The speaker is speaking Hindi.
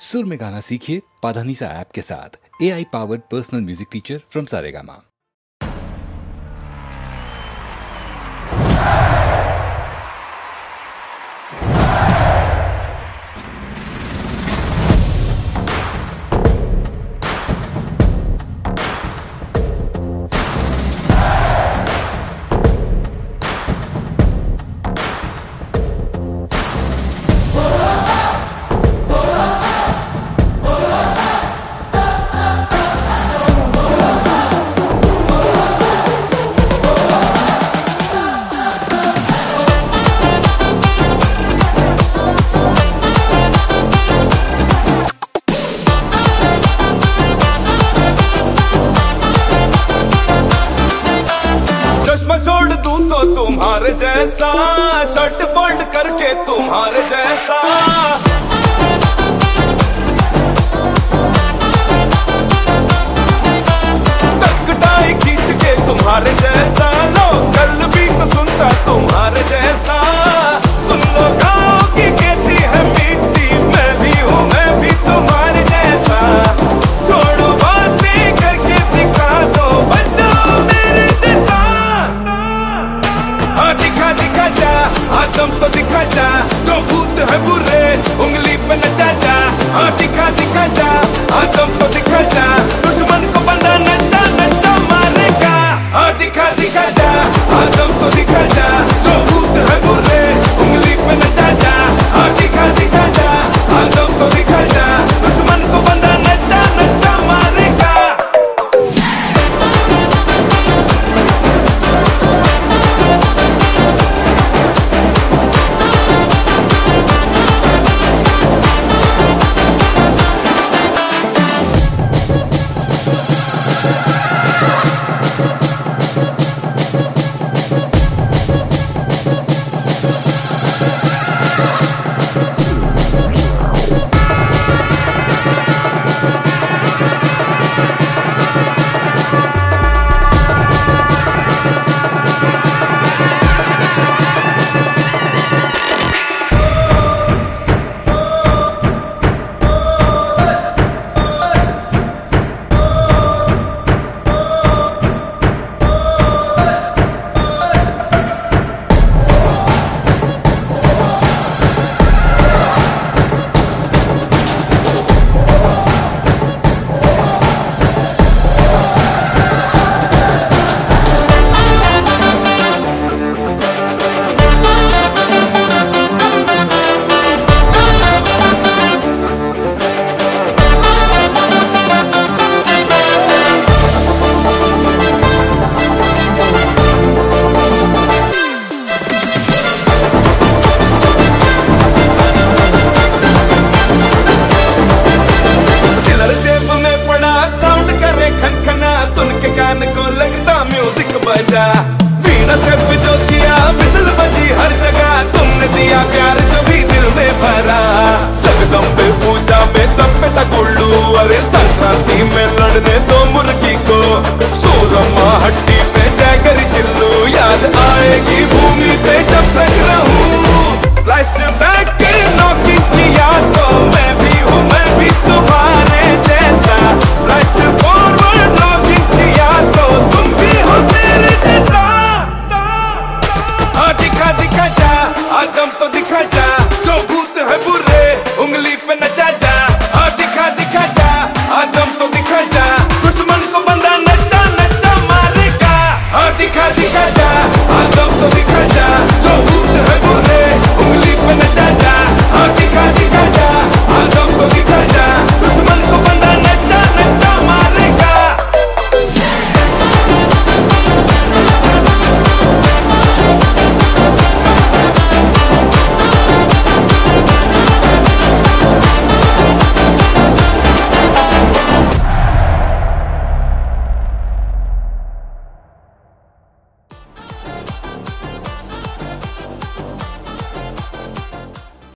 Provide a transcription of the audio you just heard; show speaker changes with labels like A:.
A: सुर में गाना सीखिए पाधानीसा ऐप के साथ। AI powered personal music teacher from Saregama.
B: छोड़ दूं तो तुम्हारे जैसा, शर्ट फोल्ड करके तुम्हारे जैसा, टकटाई खींच के तुम्हारे जैसा, लो कल भी तो सुनता तुम्हारे जैसा। सुन लो गाँव की खेती है मिट्टी, मैं भी तुम्हारे जैसा। छोड़ो बातें करके दिखा दो, बन जाओ मेरे जैसा। दिखा दिखा जा, आदम तो दिखा जा, जो भूत है बुरे उंगली पे नचा जा। दिखा दिखा जा, आदम तो दिखा जा, दुश्मन को बंदा नचा नचा मारेगा। दिखा दिखा जा, आदम तो दिखा जा, जो भूत है बुरे उंगली पे नचा जा। दिखा दिखा जा, आदम तो दिखा जा, दुश्मन को बंदा नचा नचा मारेगा। को लगता म्यूजिक बजा, वीणा स्टेप जो किया, बिसल बजी हर जगह। तुमने दिया प्यार जो भी दिल में भरा, जगदम्बे पूजा में तब पे तकुल्लू। अरे संक्रांति में लड़ने दो मुर्गी को, सूरमा हट्टी पे जय करी चिल्लू। याद आएगी भूमि पे जब तक रहूं, फ्लैश